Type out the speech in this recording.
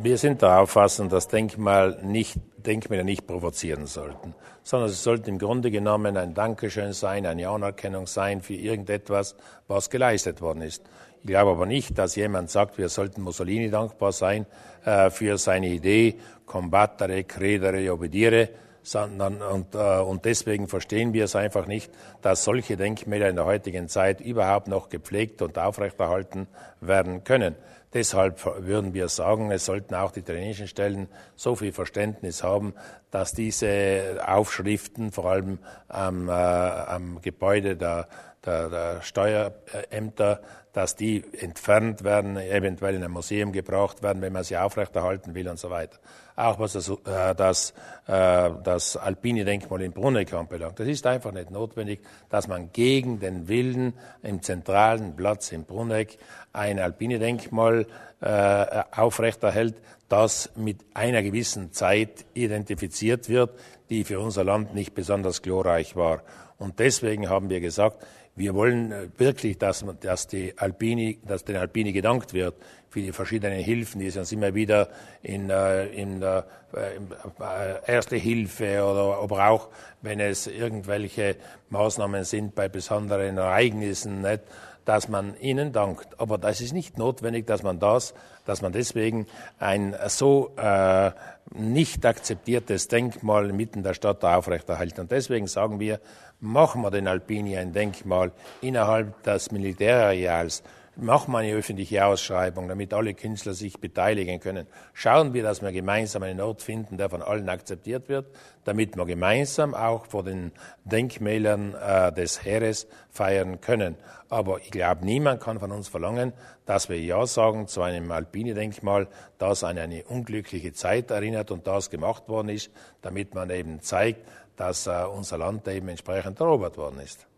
Wir sind der Auffassung, dass Denkmäler nicht provozieren sollten, sondern es sollte im Grunde genommen ein Dankeschön sein, eine Anerkennung sein für irgendetwas, was geleistet worden ist. Ich glaube aber nicht, dass jemand sagt, wir sollten Mussolini dankbar sein für seine Idee, combattere, credere, obbedire, und deswegen verstehen wir es einfach nicht, dass solche Denkmäler in der heutigen Zeit überhaupt noch gepflegt und aufrechterhalten werden können. Deshalb würden wir sagen, es sollten auch die italienischen Stellen so viel Verständnis haben, dass diese Aufschriften, vor allem am Gebäude der Steuerämter, dass die entfernt werden, eventuell in ein Museum gebraucht werden, wenn man sie aufrechterhalten will und so weiter. Auch was das alpine Denkmal in Bruneck anbelangt. Das ist einfach nicht notwendig, dass man gegen den Willen im zentralen Platz in Bruneck ein alpine Denkmal aufrechterhält, das mit einer gewissen Zeit identifiziert wird, die für unser Land nicht besonders glorreich war. Und deswegen haben wir gesagt, wir wollen wirklich, dass den Alpini gedankt wird für die verschiedenen Hilfen, die sie uns immer wieder in Erste Hilfe oder aber auch, wenn es irgendwelche Maßnahmen sind bei besonderen Ereignissen, nicht, dass man ihnen dankt. Aber das ist nicht notwendig, dass man deswegen ein so nicht akzeptiertes Denkmal mitten der Stadt aufrechterhält. Und deswegen sagen wir, machen wir den Alpini ein Denkmal innerhalb des Militärareals, machen wir eine öffentliche Ausschreibung, damit alle Künstler sich beteiligen können. Schauen wir, dass wir gemeinsam einen Ort finden, der von allen akzeptiert wird, damit wir gemeinsam auch vor den Denkmälern des Heeres feiern können. Aber ich glaube, niemand kann von uns verlangen, dass wir Ja sagen zu einem Alpini-Denkmal, das an eine unglückliche Zeit erinnert und das gemacht worden ist, damit man eben zeigt, dass unser Land eben entsprechend erobert worden ist.